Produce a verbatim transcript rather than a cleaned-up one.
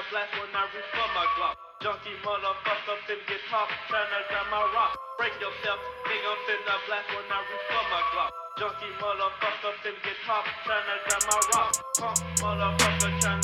finna blast when I reach for my Glock. Junkie motherfucker finna get popped, tryna grab my rock. Break yourself, nigga, I'm finna blast when I reach for my Glock. Junkie motherfucker finna get popped, tryna grab my rock. Pump motherfucker tryna